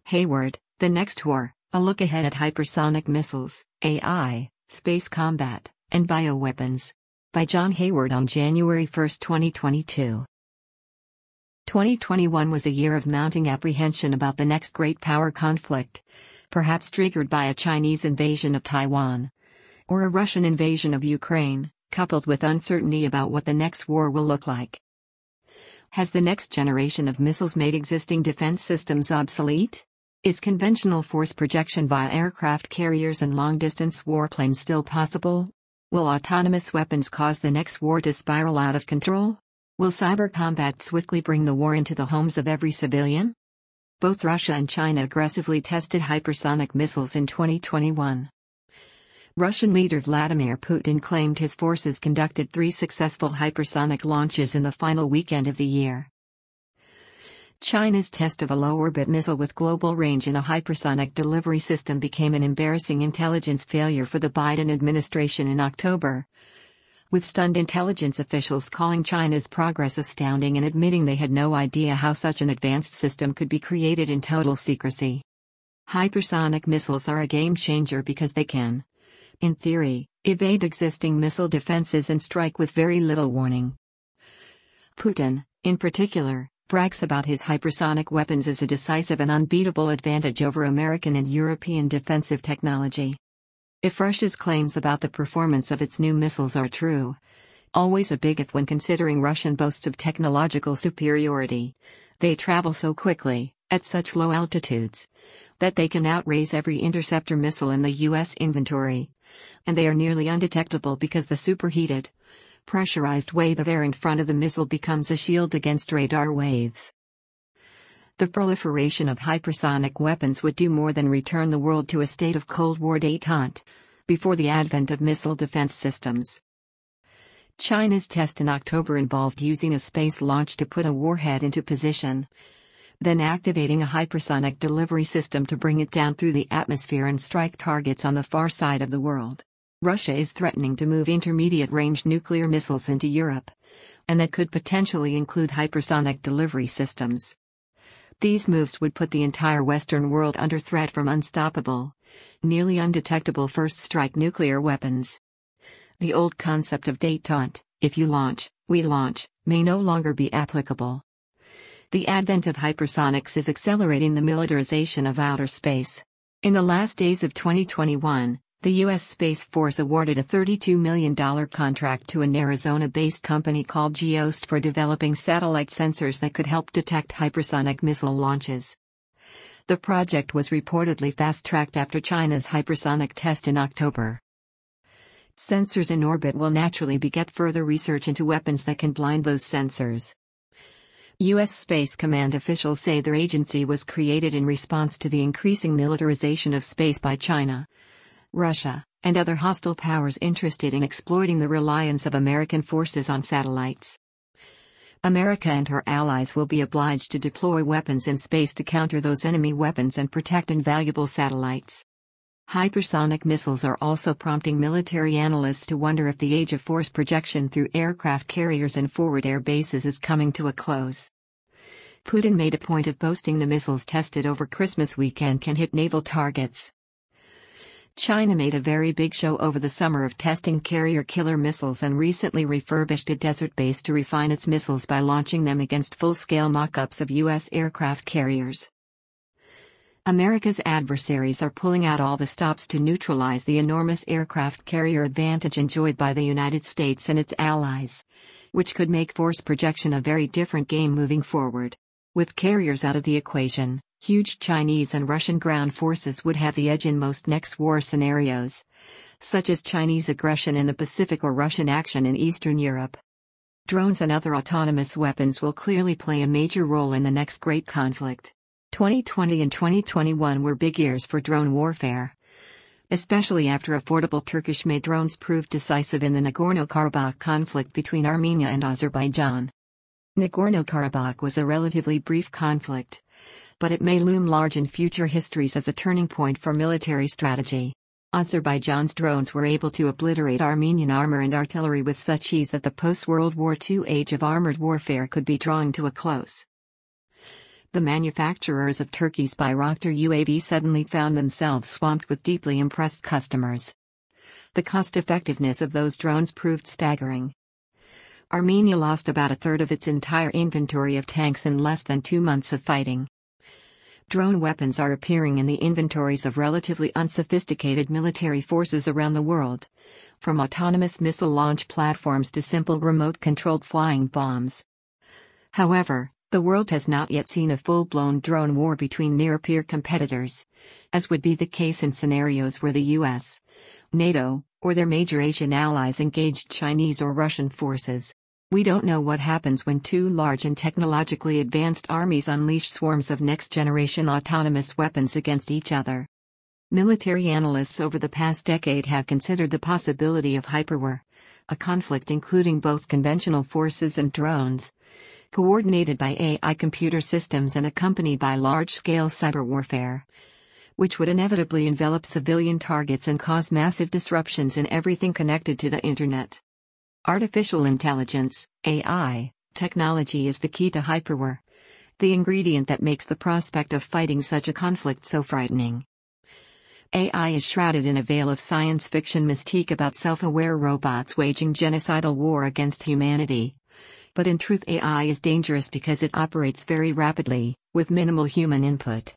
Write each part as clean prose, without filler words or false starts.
Hayward, The Next War, a look ahead at hypersonic missiles, AI, space combat, and bioweapons. By John Hayward on January 1, 2022. 2021 was a year of mounting apprehension about the next great power conflict, perhaps triggered by a Chinese invasion of Taiwan, or a Russian invasion of Ukraine, coupled with uncertainty about what the next war will look like. Has the next generation of missiles made existing defense systems obsolete? Is conventional force projection via aircraft carriers and long-distance warplanes still possible? Will autonomous weapons cause the next war to spiral out of control? Will cyber combat swiftly bring the war into the homes of every civilian? Both Russia and China aggressively tested hypersonic missiles in 2021. Russian leader Vladimir Putin claimed his forces conducted 3 successful hypersonic launches in the final weekend of the year. China's test of a low-orbit missile with global range in a hypersonic delivery system became an embarrassing intelligence failure for the Biden administration in October, with stunned intelligence officials calling China's progress astounding and admitting they had no idea how such an advanced system could be created in total secrecy. Hypersonic missiles are a game-changer because they can, in theory, evade existing missile defenses and strike with very little warning. Putin, in particular, brags about his hypersonic weapons as a decisive and unbeatable advantage over American and European defensive technology. If Russia's claims about the performance of its new missiles are true, always a big if when considering Russian boasts of technological superiority, they travel so quickly, at such low altitudes, that they can outrace every interceptor missile in the U.S. inventory, and they are nearly undetectable because the superheated, pressurized wave of air in front of the missile becomes a shield against radar waves. The proliferation of hypersonic weapons would do more than return the world to a state of Cold War détente, before the advent of missile defense systems. China's test in October involved using a space launch to put a warhead into position, then activating a hypersonic delivery system to bring it down through the atmosphere and strike targets on the far side of the world. Russia is threatening to move intermediate-range nuclear missiles into Europe, and that could potentially include hypersonic delivery systems. These moves would put the entire Western world under threat from unstoppable, nearly undetectable first-strike nuclear weapons. The old concept of détente, if you launch, we launch, may no longer be applicable. The advent of hypersonics is accelerating the militarization of outer space. In the last days of 2021, the U.S. Space Force awarded a $32 million contract to an Arizona-based company called Geost for developing satellite sensors that could help detect hypersonic missile launches. The project was reportedly fast-tracked after China's hypersonic test in October. Sensors in orbit will naturally beget further research into weapons that can blind those sensors. U.S. Space Command officials say their agency was created in response to the increasing militarization of space by China, Russia, and other hostile powers interested in exploiting the reliance of American forces on satellites. America and her allies will be obliged to deploy weapons in space to counter those enemy weapons and protect invaluable satellites. Hypersonic missiles are also prompting military analysts to wonder if the age of force projection through aircraft carriers and forward air bases is coming to a close. Putin made a point of boasting the missiles tested over Christmas weekend can hit naval targets. China made a very big show over the summer of testing carrier-killer missiles and recently refurbished a desert base to refine its missiles by launching them against full-scale mock-ups of U.S. aircraft carriers. America's adversaries are pulling out all the stops to neutralize the enormous aircraft carrier advantage enjoyed by the United States and its allies, which could make force projection a very different game moving forward. With carriers out of the equation, huge Chinese and Russian ground forces would have the edge in most next war scenarios, such as Chinese aggression in the Pacific or Russian action in Eastern Europe. Drones and other autonomous weapons will clearly play a major role in the next great conflict. 2020 and 2021 were big years for drone warfare, especially after affordable Turkish-made drones proved decisive in the Nagorno-Karabakh conflict between Armenia and Azerbaijan. Nagorno-Karabakh was a relatively brief conflict, but it may loom large in future histories as a turning point for military strategy. Azerbaijan's drones were able to obliterate Armenian armor and artillery with such ease that the post-World War II age of armored warfare could be drawing to a close. The manufacturers of Turkey's Bayraktar UAV suddenly found themselves swamped with deeply impressed customers. The cost-effectiveness of those drones proved staggering. Armenia lost about a third of its entire inventory of tanks in less than 2 months of fighting. Drone weapons are appearing in the inventories of relatively unsophisticated military forces around the world, from autonomous missile launch platforms to simple remote-controlled flying bombs. However, the world has not yet seen a full-blown drone war between near-peer competitors, as would be the case in scenarios where the US, NATO, or their major Asian allies engaged Chinese or Russian forces. We don't know what happens when two large and technologically advanced armies unleash swarms of next-generation autonomous weapons against each other. Military analysts over the past decade have considered the possibility of hyperwar, a conflict including both conventional forces and drones, coordinated by AI computer systems and accompanied by large-scale cyber warfare, which would inevitably envelop civilian targets and cause massive disruptions in everything connected to the Internet. Artificial intelligence, AI, technology is the key to hyperwar, the ingredient that makes the prospect of fighting such a conflict so frightening. AI is shrouded in a veil of science fiction mystique about self-aware robots waging genocidal war against humanity. But in truth, AI is dangerous because it operates very rapidly, with minimal human input.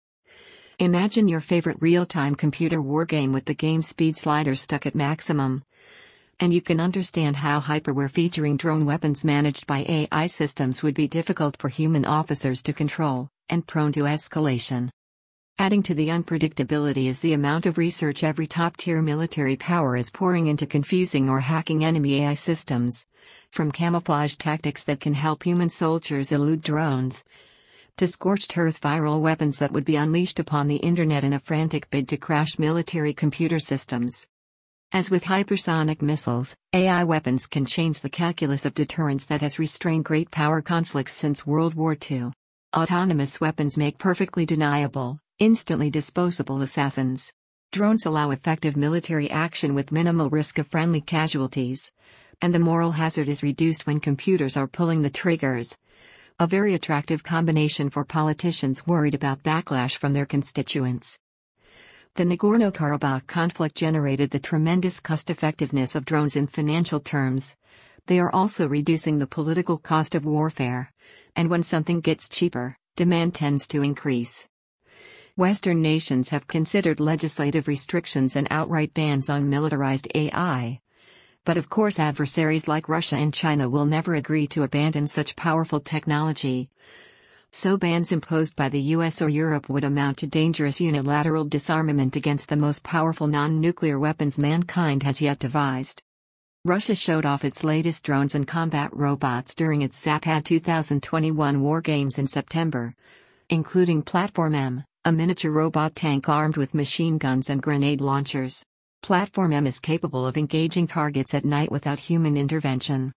Imagine your favorite real-time computer wargame with the game speed slider stuck at maximum. And you can understand how hyperwar featuring drone weapons managed by AI systems would be difficult for human officers to control, and prone to escalation. Adding to the unpredictability is the amount of research every top-tier military power is pouring into confusing or hacking enemy AI systems, from camouflage tactics that can help human soldiers elude drones, to scorched-earth viral weapons that would be unleashed upon the internet in a frantic bid to crash military computer systems. As with hypersonic missiles, AI weapons can change the calculus of deterrence that has restrained great power conflicts since World War II. Autonomous weapons make perfectly deniable, instantly disposable assassins. Drones allow effective military action with minimal risk of friendly casualties, and the moral hazard is reduced when computers are pulling the triggers. A very attractive combination for politicians worried about backlash from their constituents. The Nagorno-Karabakh conflict generated the tremendous cost-effectiveness of drones in financial terms. They are also reducing the political cost of warfare, and when something gets cheaper, demand tends to increase. Western nations have considered legislative restrictions and outright bans on militarized AI. But of course, adversaries like Russia and China will never agree to abandon such powerful technology. So bans imposed by the US or Europe would amount to dangerous unilateral disarmament against the most powerful non-nuclear weapons mankind has yet devised. Russia showed off its latest drones and combat robots during its Zapad 2021 War Games in September, including Platform M, a miniature robot tank armed with machine guns and grenade launchers. Platform M is capable of engaging targets at night without human intervention.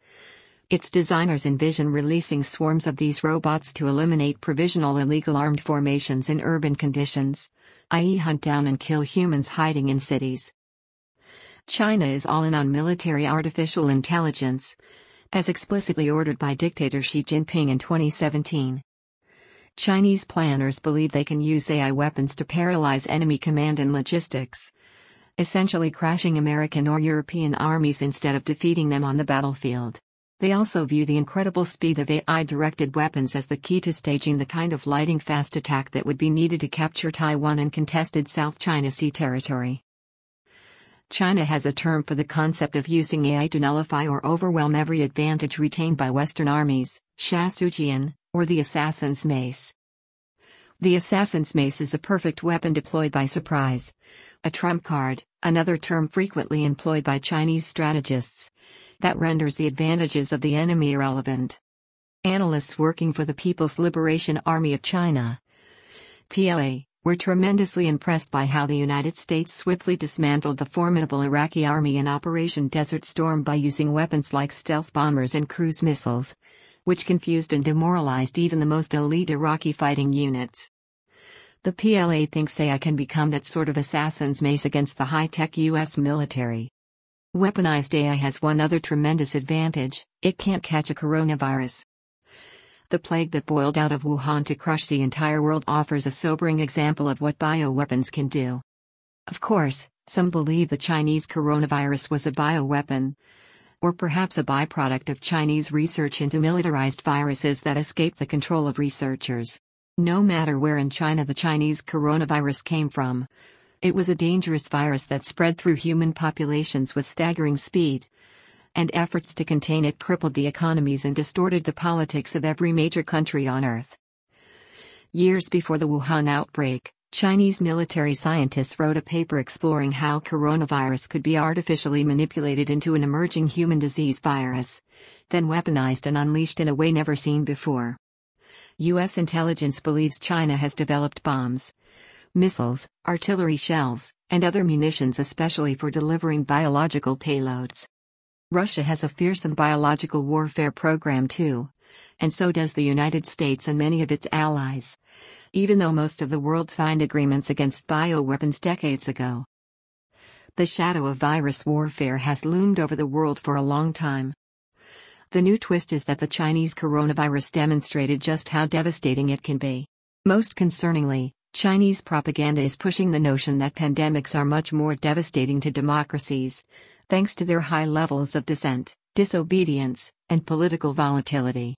Its designers envision releasing swarms of these robots to eliminate provisional illegal armed formations in urban conditions, i.e., hunt down and kill humans hiding in cities. China is all in on military artificial intelligence, as explicitly ordered by dictator Xi Jinping in 2017. Chinese planners believe they can use AI weapons to paralyze enemy command and logistics, essentially crashing American or European armies instead of defeating them on the battlefield. They also view the incredible speed of AI-directed weapons as the key to staging the kind of lightning-fast attack that would be needed to capture Taiwan and contested South China Sea territory. China has a term for the concept of using AI to nullify or overwhelm every advantage retained by Western armies, Shasujian, or the assassin's mace. The assassin's mace is a perfect weapon deployed by surprise. A trump card, another term frequently employed by Chinese strategists, that renders the advantages of the enemy irrelevant. Analysts working for the People's Liberation Army of China, PLA, were tremendously impressed by how the United States swiftly dismantled the formidable Iraqi army in Operation Desert Storm by using weapons like stealth bombers and cruise missiles, which confused and demoralized even the most elite Iraqi fighting units. The PLA thinks AI can become that sort of assassin's mace against the high-tech US military. Weaponized AI has one other tremendous advantage: it can't catch a coronavirus. The plague that boiled out of Wuhan to crush the entire world offers a sobering example of what bioweapons can do. Of course, some believe the Chinese coronavirus was a bioweapon, or perhaps a byproduct of Chinese research into militarized viruses that escaped the control of researchers. No matter where in China the Chinese coronavirus came from, it was a dangerous virus that spread through human populations with staggering speed, and efforts to contain it crippled the economies and distorted the politics of every major country on Earth. Years before the Wuhan outbreak, Chinese military scientists wrote a paper exploring how coronavirus could be artificially manipulated into an emerging human disease virus, then weaponized and unleashed in a way never seen before. U.S. intelligence believes China has developed bombs, missiles, artillery shells, and other munitions especially for delivering biological payloads. Russia has a fearsome biological warfare program too, and so does the United States and many of its allies, even though most of the world signed agreements against bioweapons decades ago. The shadow of virus warfare has loomed over the world for a long time. The new twist is that the Chinese coronavirus demonstrated just how devastating it can be. Most concerningly, Chinese propaganda is pushing the notion that pandemics are much more devastating to democracies, thanks to their high levels of dissent, disobedience, and political volatility.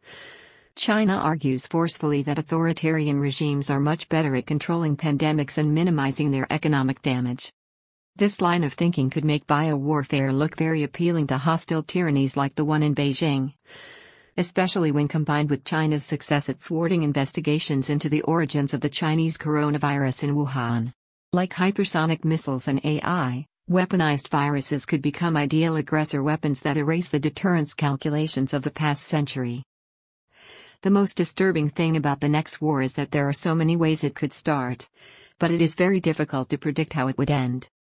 China argues forcefully that authoritarian regimes are much better at controlling pandemics and minimizing their economic damage. This line of thinking could make biowarfare look very appealing to hostile tyrannies like the one in Beijing, especially when combined with China's success at thwarting investigations into the origins of the Chinese coronavirus in Wuhan. Like hypersonic missiles and AI, weaponized viruses could become ideal aggressor weapons that erase the deterrence calculations of the past century. The most disturbing thing about the next war is that there are so many ways it could start, but it is very difficult to predict how it would end.